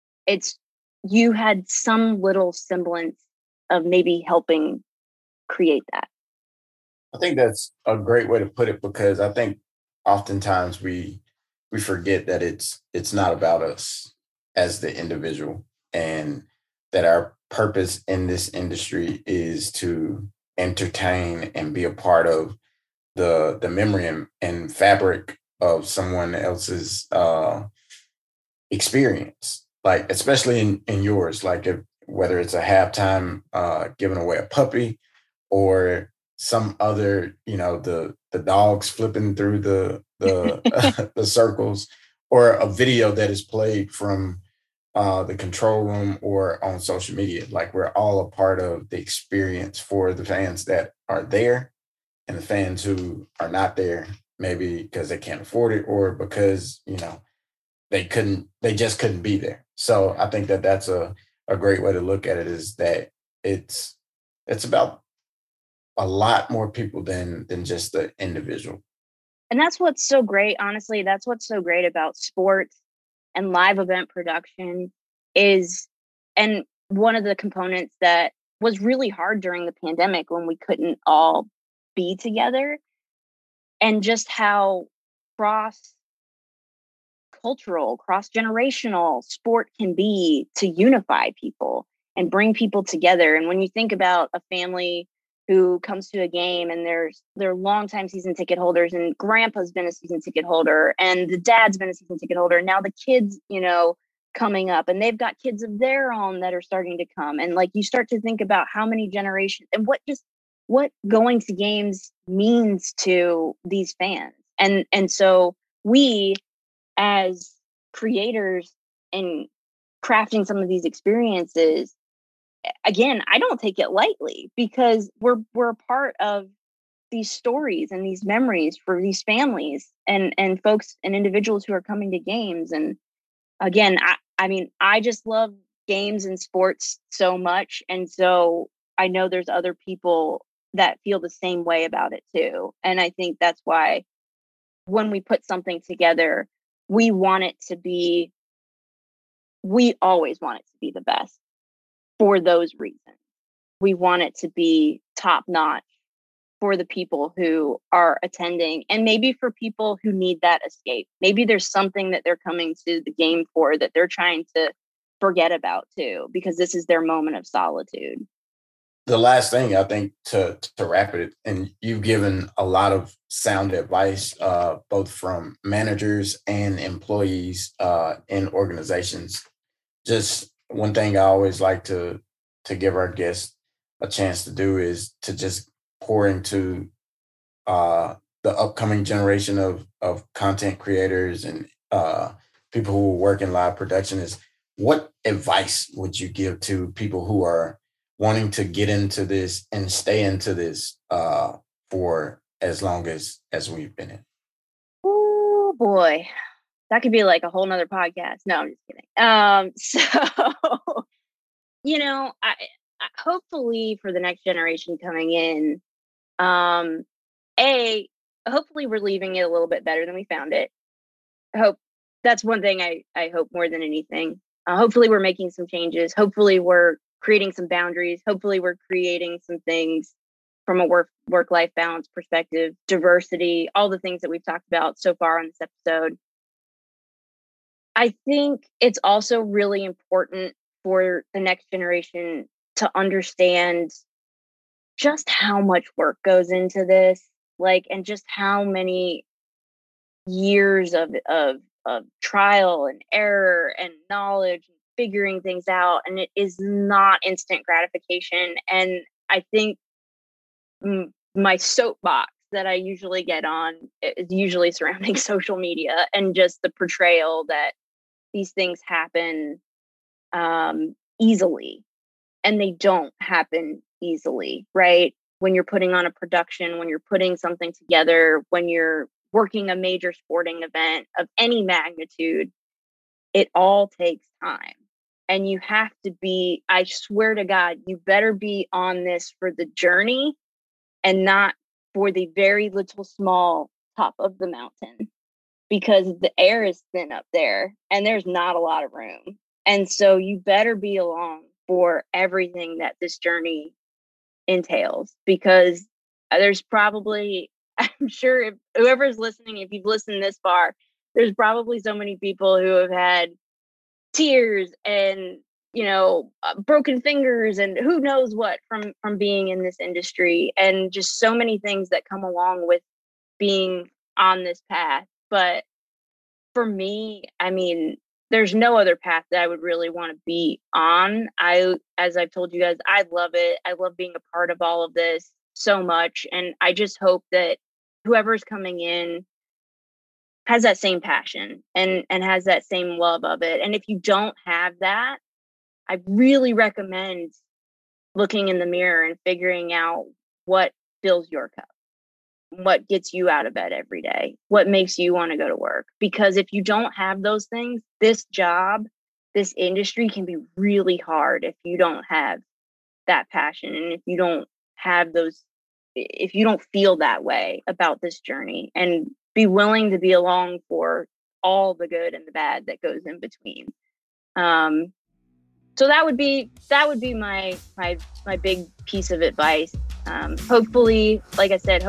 you had some little semblance of maybe helping create that. I think that's a great way to put it, because I think oftentimes we forget that it's not about us as the individual, and that our purpose in this industry is to entertain and be a part of the memory and fabric of someone else's experience, like especially in yours, like whether it's a halftime giving away a puppy, or some other, the dogs flipping through the the circles, or a video that is played from the control room or on social media. Like, we're all a part of the experience for the fans that are there, and the fans who are not there, maybe because they can't afford it, or because they just couldn't be there. So I think that that's a great way to look at it, is that it's about a lot more people than just the individual. And that's what's so great. Honestly, that's what's so great about sports and live event production is, and one of the components that was really hard during the pandemic when we couldn't all be together, and just how cross-cultural, cross-generational sport can be to unify people and bring people together. And when you think about a family who comes to a game and they're longtime season ticket holders, and grandpa's been a season ticket holder and the dad's been a season ticket holder, and now the kids, coming up, and they've got kids of their own that are starting to come. And like, you start to think about how many generations and what going to games means to these fans. And so we, as creators and crafting some of these experiences, again, I don't take it lightly, because we're a part of these stories and these memories for these families and folks and individuals who are coming to games. And again, I just love games and sports so much. And so I know there's other people that feel the same way about it too. And I think that's why when we put something together, we always want it to be the best for those reasons. We want it to be top notch for the people who are attending, and maybe for people who need that escape. Maybe there's something that they're coming to the game for that they're trying to forget about too, because this is their moment of solitude. The last thing, I think, to wrap it, and you've given a lot of sound advice, both from managers and employees in organizations. Just one thing I always like to give our guests a chance to do is to just pour into the upcoming generation of content creators and people who work in live production. Is what advice would you give to people who are wanting to get into this and stay into this for as long as we've been in? Oh boy, that could be like a whole nother podcast. No, I'm just kidding. So, I hopefully for the next generation coming in, hopefully we're leaving it a little bit better than we found it. I hope that's one thing I hope more than anything. hopefully we're making some changes. Hopefully we're creating some boundaries. Hopefully we're creating some things from a work-life balance perspective, diversity, all the things that we've talked about so far on this episode. I think it's also really important for the next generation to understand just how much work goes into this, and just how many years of trial and error and knowledge and figuring things out. And it is not instant gratification. And I think my soapbox that I usually get on is usually surrounding social media and just the portrayal that these things happen easily, and they don't happen easily, right? When you're putting on a production, when you're putting something together, when you're working a major sporting event of any magnitude, it all takes time. And you have to be, I swear to God, you better be on this for the journey and not for the very little small top of the mountain, because the air is thin up there and there's not a lot of room. And so you better be along for everything that this journey entails, because there's probably, I'm sure if whoever's listening, if you've listened this far, there's probably so many people who have had tears and, broken fingers and who knows what from being in this industry, and just so many things that come along with being on this path. But for me, I mean, there's no other path that I would really want to be on. As I've told you guys, I love it. I love being a part of all of this so much. And I just hope that whoever's coming in has that same passion and has that same love of it. And if you don't have that, I really recommend looking in the mirror and figuring out what fills your cup, what gets you out of bed every day, what makes you want to go to work. Because if you don't have those things, this job, this industry can be really hard if you don't have that passion. And if you don't have those, if you don't feel that way about this journey, and be willing to be along for all the good and the bad that goes in between. So that would be my big piece of advice. Hopefully, like I said,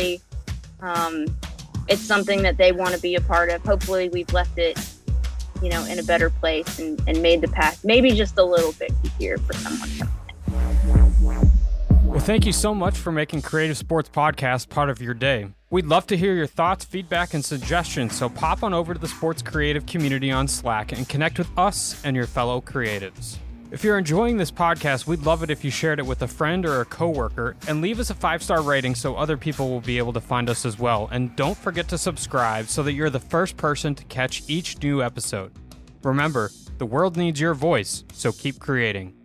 it's something that they want to be a part of. Hopefully we've left it, in a better place and made the path maybe just a little bit easier for someone coming in. Well, thank you so much for making Creative Sports Podcast part of your day. We'd love to hear your thoughts, feedback, and suggestions, so pop on over to the Sports Creative community on Slack and connect with us and your fellow creatives. If you're enjoying this podcast, we'd love it if you shared it with a friend or a coworker, and leave us a 5-star rating so other people will be able to find us as well. And don't forget to subscribe so that you're the first person to catch each new episode. Remember, the world needs your voice, so keep creating.